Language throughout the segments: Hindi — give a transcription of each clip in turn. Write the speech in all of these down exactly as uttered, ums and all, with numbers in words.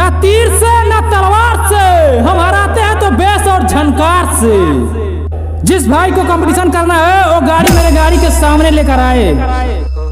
ना तीर से ना तलवार से, हम हराते हैं तो बेस और झनकार से। जिस भाई को कंपटीशन करना है वो गाड़ी मेरे गाड़ी के सामने लेकर आए।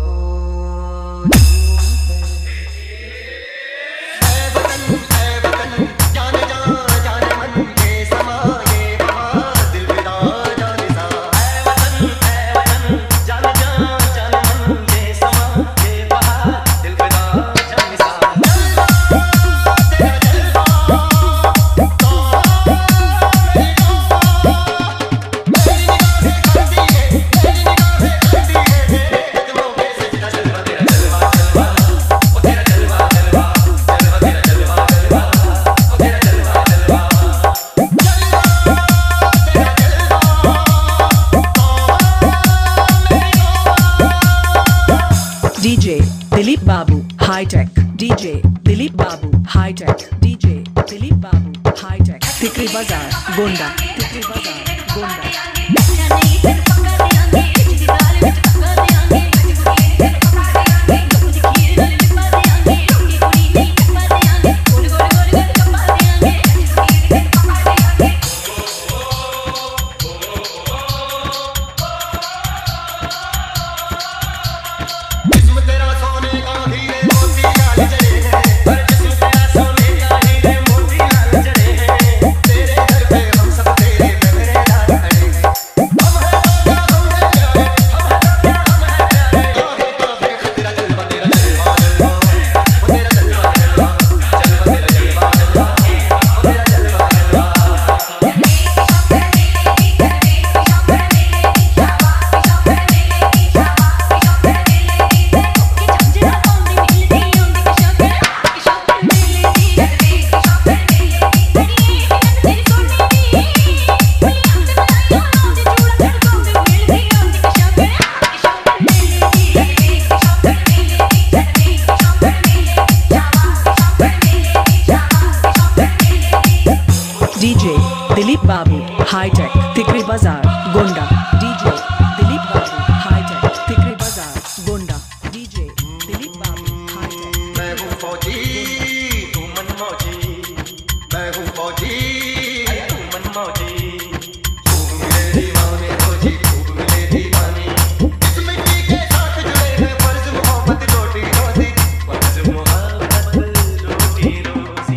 DJ Dilip Babu high tech, DJ Dilip Babu high tech, DJ Dilip Babu high tech, Tikri Bazar Gonda, Tikri Bazar Gonda. DJ Dilip Babu high tech, Tikri Bazar Gonda, DJ Dilip Babu high tech, Tikri Bazar Gonda, DJ Dilip Babu high tech. मैं हूँ फौजी तू मनमौजी, मैं हूँ फौजी तू मनमौजी, खूब मिले दीवाने फौजी, खूब मिले दीवानी, इस मिट्टी के साथ जुड़े हैं फर्ज मोहब्बत रोटी रोजी, फर्ज मोहब्बत रोटी रोजी।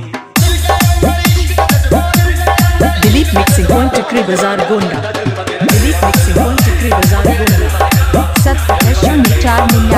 Dilip mixing point Tikri Bazar Gonda, Dilip mixing point Tikri Bazar Gonda. सत्तर शून्य चार